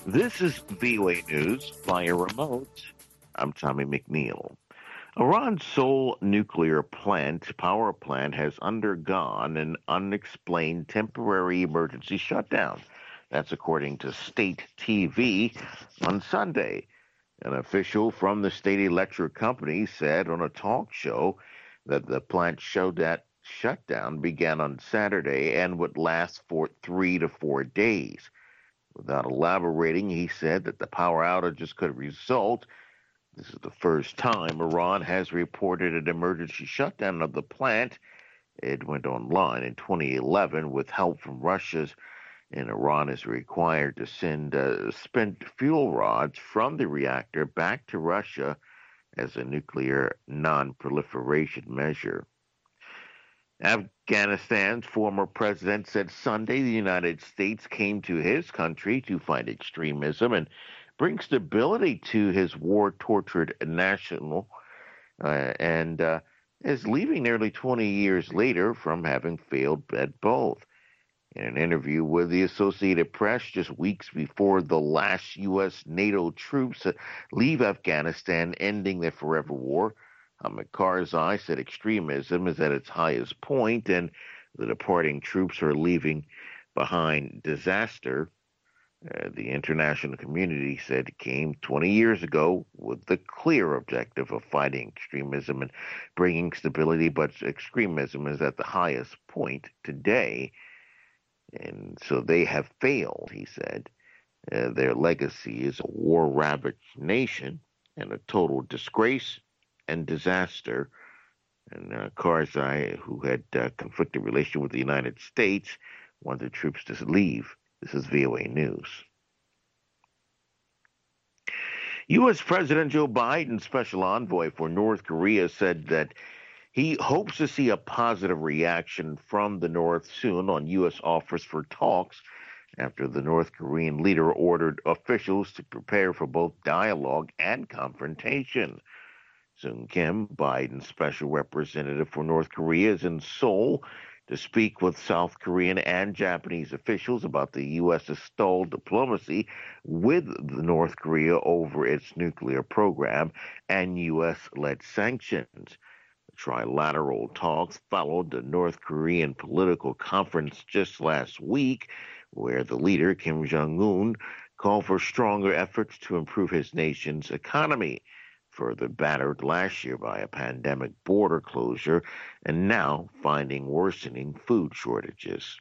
This is VOA News via remote. I'm Tommy McNeil. Iran's sole nuclear power plant, has undergone an unexplained temporary emergency shutdown. That's according to state TV on Sunday. An official from the state electric company said on a talk show that the plant shutdown began on Saturday and would last for 3 to 4 days. Without elaborating, he said that the power outages could result. This is the first time Iran has reported an emergency shutdown of the plant. It went online in 2011 with help from Russia, and Iran is required to send spent fuel rods from the reactor back to Russia as a nuclear non-proliferation measure. Afghanistan's former president said Sunday the United States came to his country to fight extremism and bring stability to his war-tortured national, and is leaving nearly 20 years later from having failed at both. In an interview with the Associated Press just weeks before the last U.S. NATO troops leave Afghanistan, ending the forever war, Hamid Karzai said extremism is at its highest point and the departing troops are leaving behind disaster. The international community said it came 20 years ago with the clear objective of fighting extremism and bringing stability, but extremism is at the highest point today. And so they have failed, he said. Their legacy is a war-ravaged nation and a total disgrace and disaster. And Karzai, who had a conflicted relation with the United States, wanted troops to leave. This is VOA News. U.S. President Joe Biden, special envoy for North Korea, said that he hopes to see a positive reaction from the North soon on U.S. offers for talks after the North Korean leader ordered officials to prepare for both dialogue and confrontation. Sung Kim, Biden's special representative for North Korea, is in Seoul to speak with South Korean and Japanese officials about the U.S.'s stalled diplomacy with North Korea over its nuclear program and U.S.-led sanctions. The trilateral talks followed the North Korean political conference just last week, where the leader, Kim Jong-un, called for stronger efforts to improve his nation's economy, further battered last year by a pandemic border closure and now finding worsening food shortages.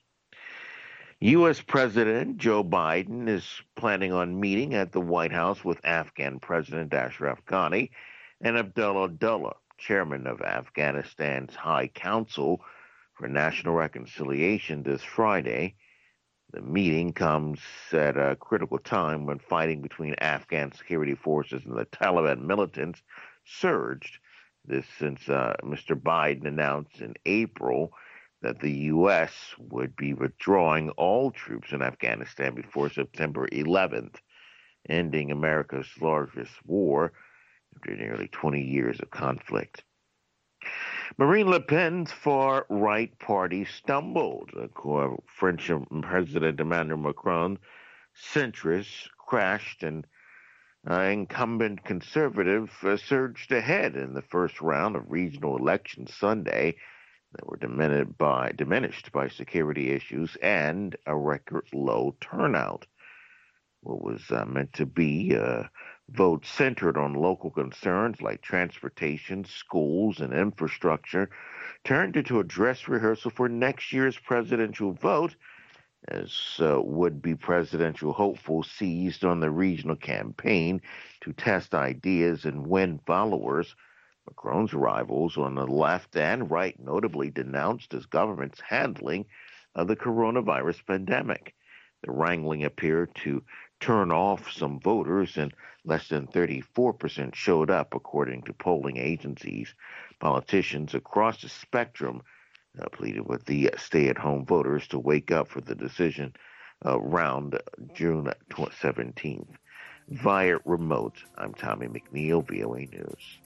U.S. President Joe Biden is planning on meeting at the White House with Afghan President Ashraf Ghani and Abdullah Abdullah, chairman of Afghanistan's High Council for National Reconciliation, this Friday. The meeting comes at a critical time when fighting between Afghan security forces and the Taliban militants surged. This since Mr. Biden announced in April that the U.S. would be withdrawing all troops in Afghanistan before September 11th, ending America's largest war after nearly 20 years of conflict. Marine Le Pen's far-right party stumbled. French President Emmanuel Macron, centrists crashed, and incumbent conservative surged ahead in the first round of regional elections Sunday that were diminished by security issues and a record low turnout. What was meant to be a vote centered on local concerns like transportation, schools, and infrastructure turned into a dress rehearsal for next year's presidential vote as would-be presidential hopefuls seized on the regional campaign to test ideas and win followers. Macron's rivals on the left and right notably denounced his government's handling of the coronavirus pandemic. The wrangling appeared to turn off some voters, and less than 34% showed up, according to polling agencies. Politicians across the spectrum pleaded with the stay-at-home voters to wake up for the decision around June 17th. Via remote, I'm Tommy McNeil, VOA News.